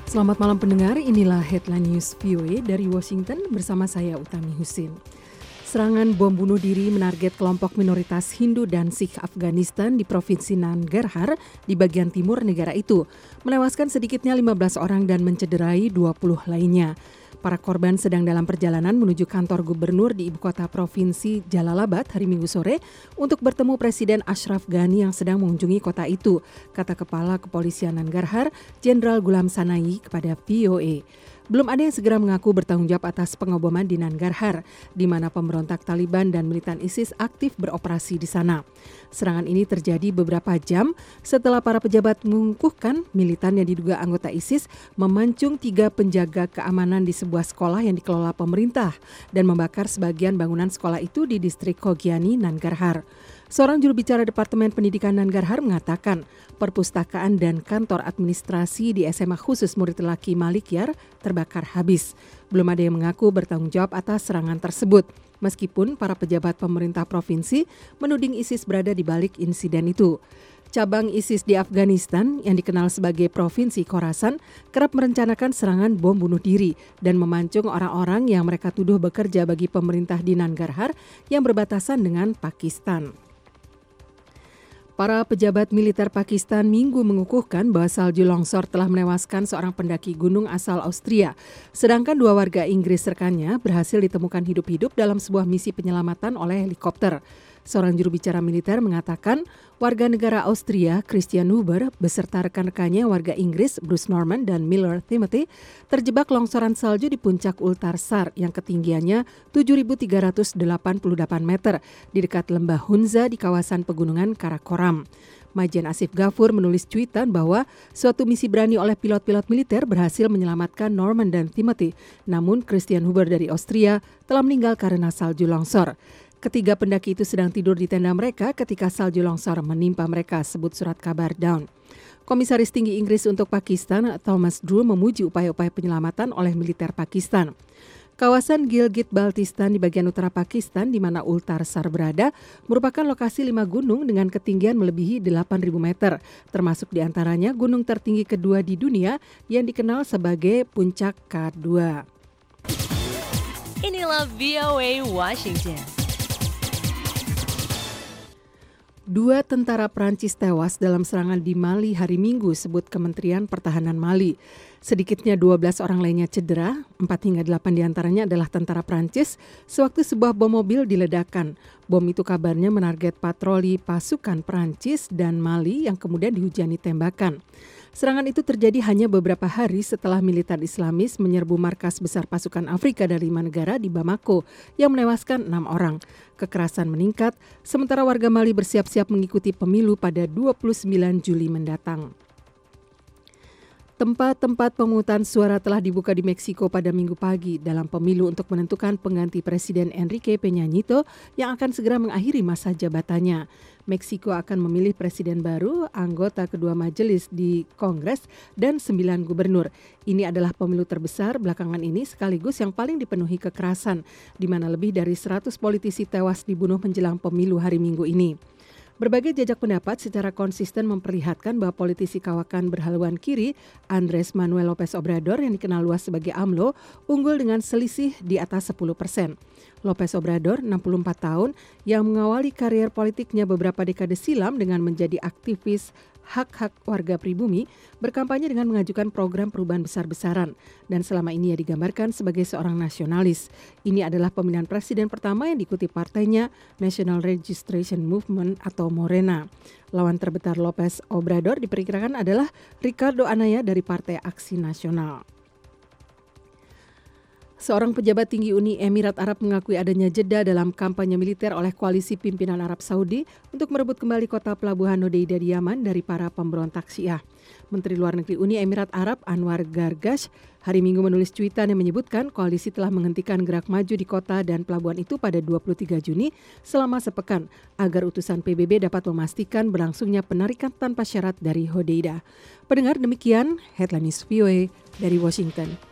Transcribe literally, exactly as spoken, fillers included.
Selamat malam pendengar, inilah Headline News V O A dari Washington bersama saya Utami Husin. Serangan bom bunuh diri menarget kelompok minoritas Hindu dan Sikh Afghanistan di Provinsi Nangarhar di bagian timur negara itu, menewaskan sedikitnya lima belas orang dan mencederai dua puluh lainnya. Para korban sedang dalam perjalanan menuju kantor gubernur di ibu kota provinsi Jalalabad hari Minggu sore untuk bertemu Presiden Ashraf Ghani yang sedang mengunjungi kota itu, kata Kepala Kepolisian Nangarhar, Jenderal Gulam Sanai kepada V O A. Belum ada yang segera mengaku bertanggung jawab atas pengeboman di Nangarhar, di mana pemberontak Taliban dan militan ISIS aktif beroperasi di sana. Serangan ini terjadi beberapa jam setelah para pejabat mengukuhkan militan yang diduga anggota ISIS memancung tiga penjaga keamanan di sebuah sekolah yang dikelola pemerintah dan membakar sebagian bangunan sekolah itu di distrik Khogiani, Nangarhar. Seorang juru bicara Departemen Pendidikan Nangarhar mengatakan perpustakaan dan kantor administrasi di S M A khusus murid lelaki Malikyar terbakar habis. Belum ada yang mengaku bertanggung jawab atas serangan tersebut, meskipun para pejabat pemerintah provinsi menuding ISIS berada di balik insiden itu. Cabang ISIS di Afghanistan yang dikenal sebagai Provinsi Khorasan kerap merencanakan serangan bom bunuh diri dan memancung orang-orang yang mereka tuduh bekerja bagi pemerintah di Nangarhar yang berbatasan dengan Pakistan. Para pejabat militer Pakistan Minggu mengukuhkan bahwa salju longsor telah menewaskan seorang pendaki gunung asal Austria, sedangkan dua warga Inggris rekannya berhasil ditemukan hidup-hidup dalam sebuah misi penyelamatan oleh helikopter. Seorang juru bicara militer mengatakan warga negara Austria Christian Huber beserta rekan-rekannya warga Inggris Bruce Norman dan Miller Timothy terjebak longsoran salju di puncak Ultarsar yang ketinggiannya tujuh ribu tiga ratus delapan puluh delapan meter di dekat lembah Hunza di kawasan pegunungan Karakoram. Majen Asif Ghafur menulis cuitan bahwa suatu misi berani oleh pilot-pilot militer berhasil menyelamatkan Norman dan Timothy, namun Christian Huber dari Austria telah meninggal karena salju longsor. Ketiga pendaki itu sedang tidur di tenda mereka ketika salju longsor menimpa mereka, sebut surat kabar Dawn. Komisaris Tinggi Inggris untuk Pakistan, Thomas Drew, memuji upaya-upaya penyelamatan oleh militer Pakistan. Kawasan Gilgit-Baltistan di bagian utara Pakistan, di mana Ultarsar berada, merupakan lokasi lima gunung dengan ketinggian melebihi delapan ribu meter, termasuk diantaranya gunung tertinggi kedua di dunia yang dikenal sebagai Puncak K dua. Inilah V O A Washington. Dua tentara Prancis tewas dalam serangan di Mali hari Minggu, sebut Kementerian Pertahanan Mali. Sedikitnya dua belas orang lainnya cedera, empat hingga delapan diantaranya adalah tentara Prancis, sewaktu sebuah bom mobil diledakkan. Bom itu kabarnya menarget patroli pasukan Prancis dan Mali yang kemudian dihujani tembakan. Serangan itu terjadi hanya beberapa hari setelah militan Islamis menyerbu markas besar pasukan Afrika dari lima negara di Bamako yang menewaskan enam orang. Kekerasan meningkat, sementara warga Mali bersiap-siap mengikuti pemilu pada dua puluh sembilan Juli mendatang. Tempat-tempat pemungutan suara telah dibuka di Meksiko pada Minggu pagi dalam pemilu untuk menentukan pengganti Presiden Enrique Peña Nieto yang akan segera mengakhiri masa jabatannya. Meksiko akan memilih presiden baru, anggota kedua majelis di Kongres, dan sembilan gubernur. Ini adalah pemilu terbesar belakangan ini sekaligus yang paling dipenuhi kekerasan, di mana lebih dari seratus politisi tewas dibunuh menjelang pemilu hari Minggu ini. Berbagai jajak pendapat secara konsisten memperlihatkan bahwa politisi kawakan berhaluan kiri, Andrés Manuel López Obrador yang dikenal luas sebagai AMLO, unggul dengan selisih di atas sepuluh persen. López Obrador, enam puluh empat tahun, yang mengawali karier politiknya beberapa dekade silam dengan menjadi aktivis hak-hak warga pribumi, berkampanye dengan mengajukan program perubahan besar-besaran, dan selama ini ia digambarkan sebagai seorang nasionalis. Ini adalah pemilihan presiden pertama yang diikuti partainya, National Registration Movement atau Morena. Lawan terbesar López Obrador diperkirakan adalah Ricardo Anaya dari Partai Aksi Nasional. Seorang pejabat tinggi Uni Emirat Arab mengakui adanya jeda dalam kampanye militer oleh koalisi pimpinan Arab Saudi untuk merebut kembali kota pelabuhan Hodeidah di Yaman dari para pemberontak Syiah. Menteri Luar Negeri Uni Emirat Arab Anwar Gargash hari Minggu menulis cuitan yang menyebutkan koalisi telah menghentikan gerak maju di kota dan pelabuhan itu pada dua puluh tiga Juni selama sepekan agar utusan P B B dapat memastikan berlangsungnya penarikan tanpa syarat dari Hodeidah. Pendengar, demikian Headline News V O A dari Washington.